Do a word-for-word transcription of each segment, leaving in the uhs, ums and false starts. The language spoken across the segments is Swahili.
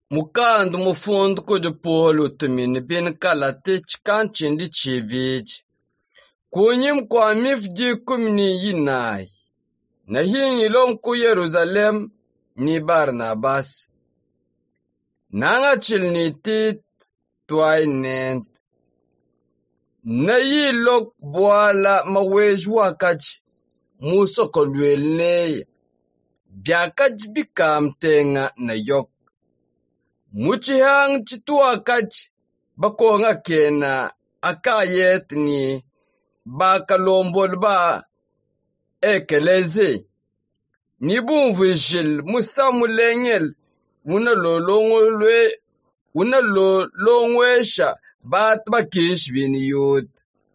Mukando mufundo kuja polo tumini bin kalate chikan chindi chivich. Kunyim kwa mifji kumni yinai. Na hingi lom ku Yerusalem ni Barnabas. Nanga chil ni tit tuay nent. Na yi lok buala mawej wakaj musoko lwelney. Biakaj bikam tenga na yok. Muchihang chituakaj bakonga kena akayet ni bakalombol ba ekeleze. Nibumvishil musamulengel una lolongolwe una lolongwesha bat bakish biniyut.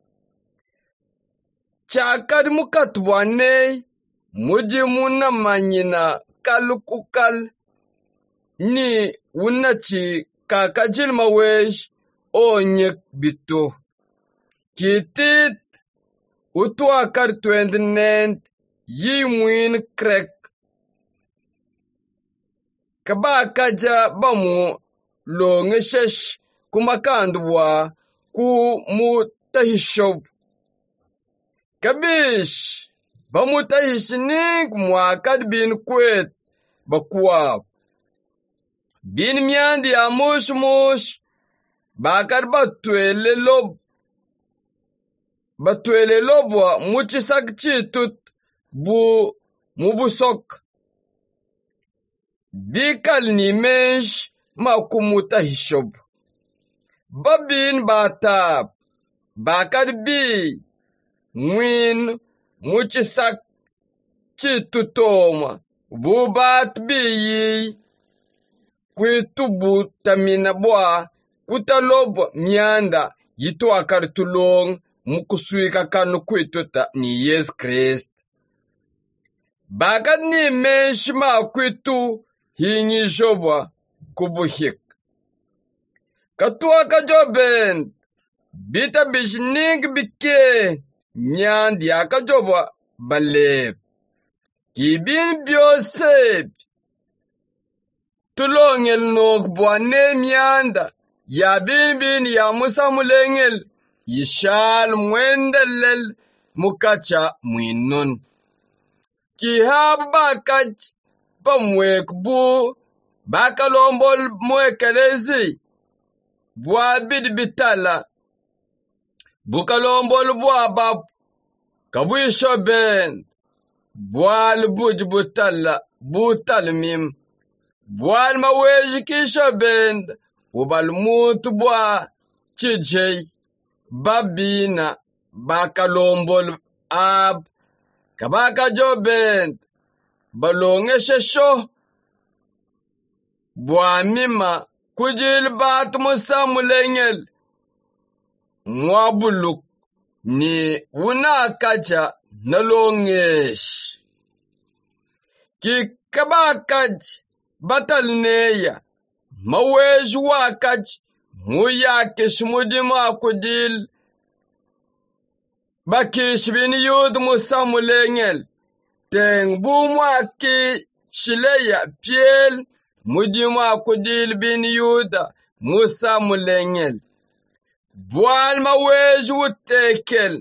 Chakad mukatwane mujimuna manyina kalukukal ni unachi kakajil mawesh onyek bito. Kitit utuakar twenty-nine yi mwin krek. Kabakaja bamu lo ngeshesh kumakandwa ku mutahishob. Kabish bamutahishinik mwakad bin kwet bakwab. Bin miandi ya mush mush bakar batwele lob batwele lobwa muchisak chitut bu mubusok. Bikal ni mensh makumuta hishob. Babin batab bakar bi mwin muchisak chitutoma bubat bi yi. Kwitubu tamina bwa kutalob mianda yitu akartulong mukuswika kanu kwituta ni Yes Christ. Bakad ni menshima kwitu hinyi jobwa kubuhik. Katua kajobend bita bishning bike miandi akajobwa baleb. Kibin bioseb tulongel nok bwane mianda ya bin bin ya musa mulengel yishal mwendelel mukacha mwinon. Kihab bakaj pamwek bu bakalombol mwekelezi bwa bidbitala bukalombol bwa bab kabwisho ben bwal bujbutala butalmim. Bwal maweji kisha bend, ubal mutu bwa chijay, babina, bakalombol ab, kabaka jo bend, balonge shesho, bwa mima, kujil bat musa mulengel, mwabuluk, ni unakaja nalongesh. Ki kabakaj, batal neya, mawej wakaj, muyakish mujima kudil, bakish bin yud musa mulengel, teng bumwa ki shileya piel, mujima kudil bin yuda musa mulengel. Bwal mawej utekel,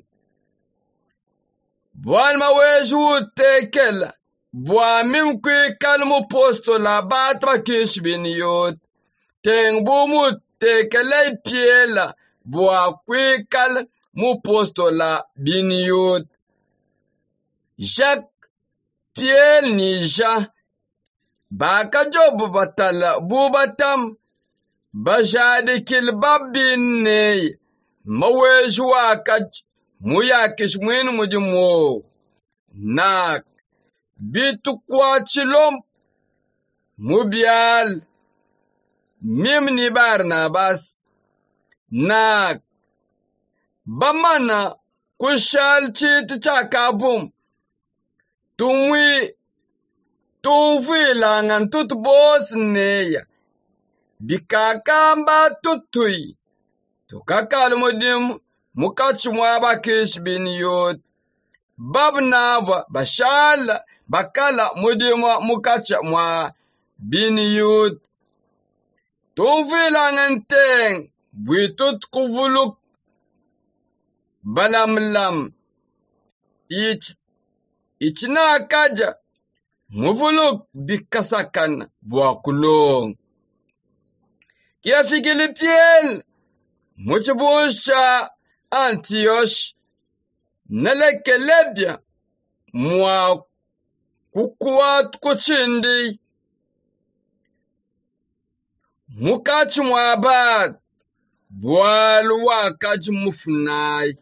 bwal mawej utekel, bwa mim kwe kalmu posto la batra kish bin yod. Teng bu mu tekele piela bwa kwe kal mu posto la bin yod. Jak piel ni ja. Baka job batala bu batam. Bajade kil babin ney. Mawej wakaj muyakish mwin mujimo. Nak. Bitu kwa chilom mubial mimni Barnabas nak bamana kushal chit chakabum tumwi tumwi langan tut bos neya bikakamba tutui tukakal mudim mukachumwa bakish bin yod babnaba bashala bakala mudima mukacha mwa bin yud Tuvilanganteng buitut kuvuluk balamlam ich ichna kaja muvuluk bikasakan buakulong. Kia fikilipiel muchbusha Antioch nalekelebya mwa kukuat kuchindi mukachi mwabat bwal wakaji mufnai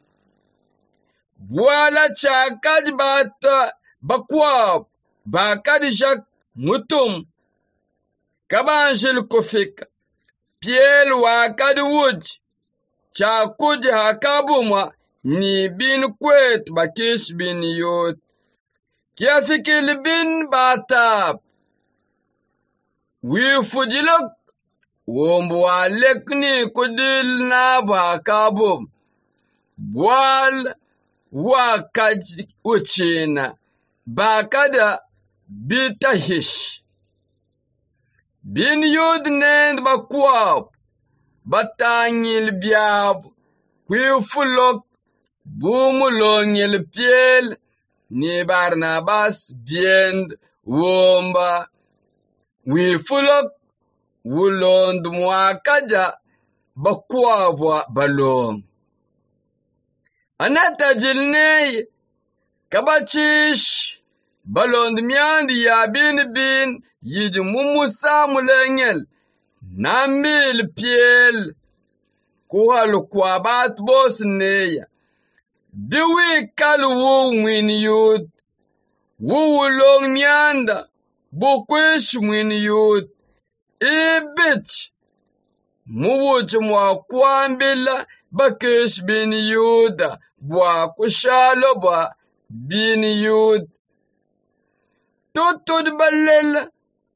bwala chakaji bata bakwab bakadi jak mutum kabanjil kofika piel wakadi wuj chakuji hakabumwa ni bin kwet bakish bin yot kia fikil bin batab wi fujilok wombo walekni kudil na bakabum bwal wakaji uchina bakada bitahish bin yod nend bakwab batanyil biab kwi fulok bumulongil piel ni Barnabas biend womba wi fulok wulond mwakaja bakwabwa balong anata jilnei kabachish balond miandi ya bin bin yiji mumusa mulengel nambil piel kuhal kwabat bosneya biwi kal wu mwin yud wu wulong mianda bukwish mwin yud ibich muwuch mwa kwambila bakish bin yuda bwa kushalo bwa bin yud tutud balel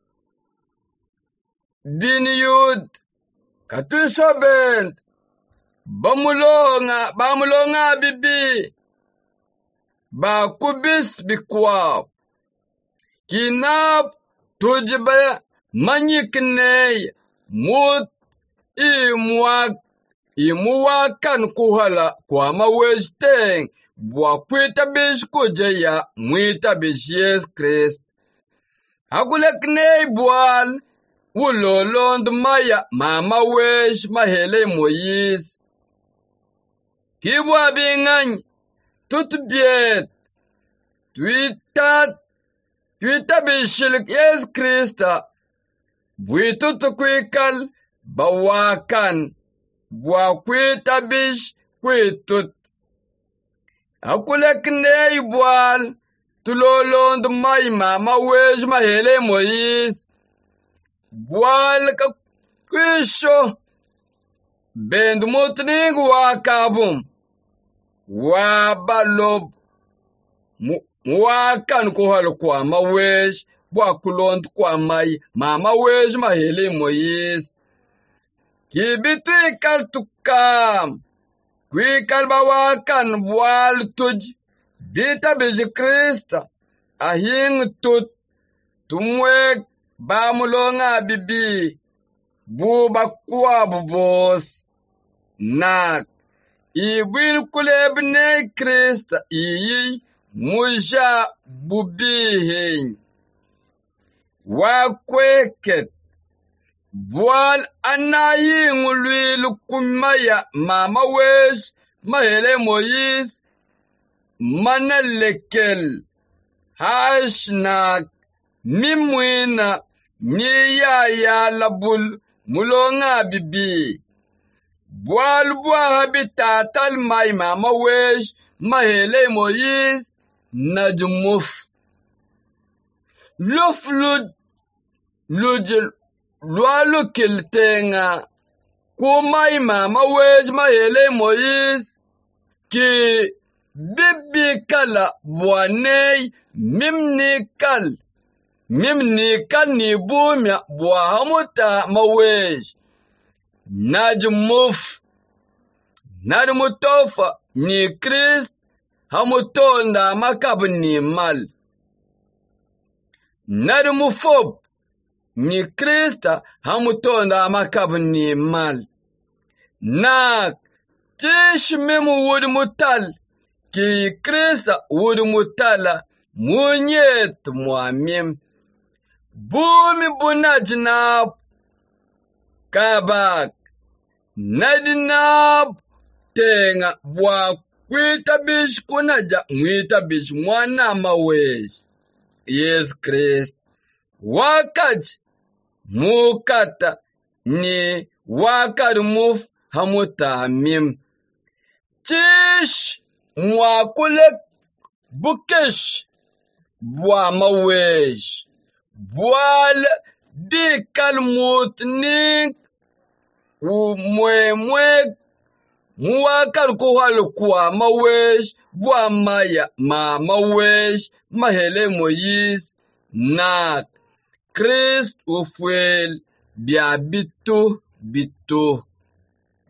bin yud katusha bent bamulonga bamulonga bibi ba kubis bikwab kinap tujba manyiknei mut imwak imuwakan kuhala kwa mawesteng bwa kwita bish kujeya mwita bish Yes Christ hakuleknei bwal wulolond maya mama wesh mahele Moyis kibwa bingany tutbiet twita twita bishilk Yes Christa bwitut kwikal bawakan bwa kwita bish kwitut akuleknei bwal tulolond may mama wesh mahele Moyis bwal ka kwisho bend mutning wakabum wa balob wakan kuhal kwa mawesh bwa kulond kwa may mama wesh mahele Moyis kibitu ikal tukam kwikal bawakan bwal tuj bita biji Krista ahing tut tumwek bamulonga bibi bu bakwa bubos nak ibwin kulebne Krista iyi muja bubihin wa kweket bwal anayi ngulwilu kumaya mama wesh mahele Moyis manalekel hashnak mimwina ni ya ya labul mulonga bibi bwal bwa habitatal may mama wesh mahele Moyis najmuf luf lud lujil lwalu kiltenga kumay mama wesh mahele Moyis ki bibi kala bwanei mimni kal mimni kal ni bumya bwa hamuta mawesh najmuf nadmutofa ni Christ hamutonda makab ni mal nadmufob ni Krista hamutonda makabni mal. Nak tish memu wud mutal ki Krista wud mutala munyet muamim. Bumi bunajnab kabak nadinab tenga bwa kwita bish kunaja mwita bish mwana mawesh. Yes Christ wakaj mukata ni wakad muf hamuta mim. Tish mwakulek bukesh bwa mawesh. Bwal di kalmut ning mwe mwe mwakal kuhal kwa mawesh bwa maya ma mawesh mahele Moyis nak Christ ufuel bia bitu bitu.